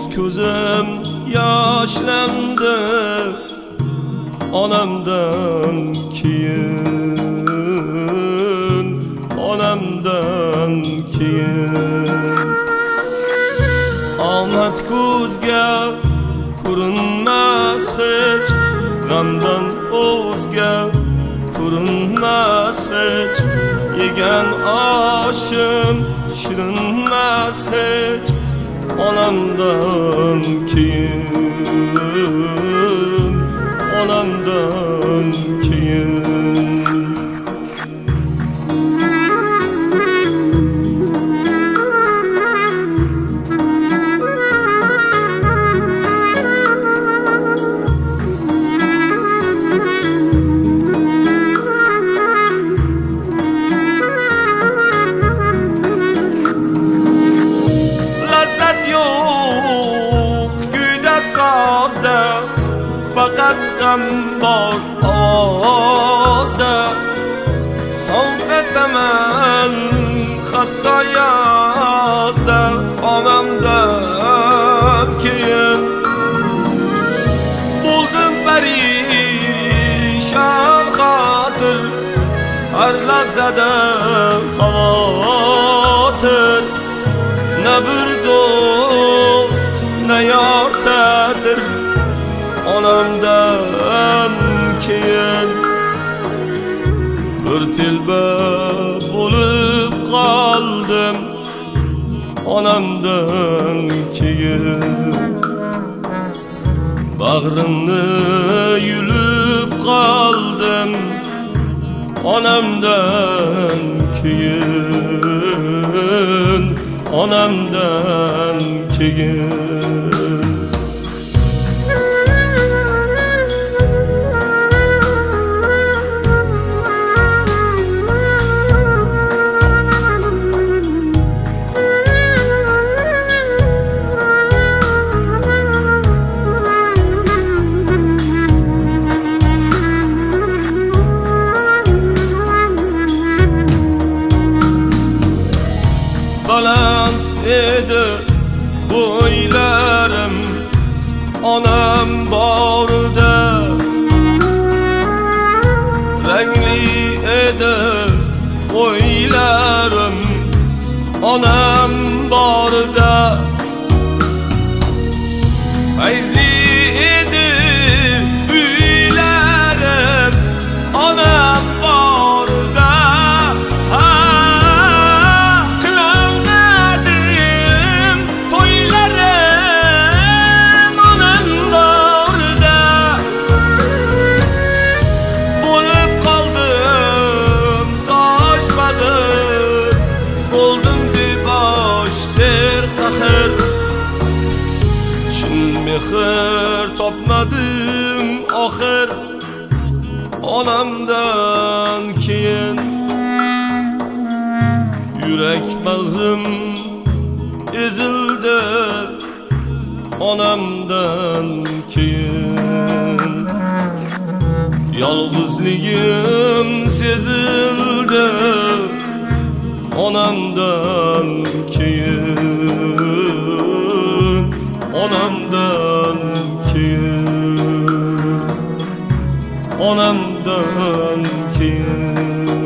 ko'zim yoshlandı onamdan keyin, onamdan keyin. Omad ko'zga ko'rinmas hech, g'amdan o'zga ko'rinmas hech, yegan oshim shirinmas hech, onamdan keyin, onamdan keyin. Fakat gam bor ovozda, sovqataman hatto yozda, onamdan keyin. Bo'ldim parishon xotir, har lahzada xavotir, na bir do'st na yor ta'tir, onamdan keyin. Bir telba bo'lib qoldim onamdan keyin. Bag'rimni yulib qoldim onamdan keyin, onamdan keyin. Baland edi bo'ylarim onam borida, rangli edi o'ylarim onam borida, fayzli edi uylarim onam borida. Mehr topmadim oxir onamdan keyin. Yurak bag'rim ezildi onamdan keyin. Yolg'izligim sezildi onamdan keyin, onamdan keyin, onamdan keyin.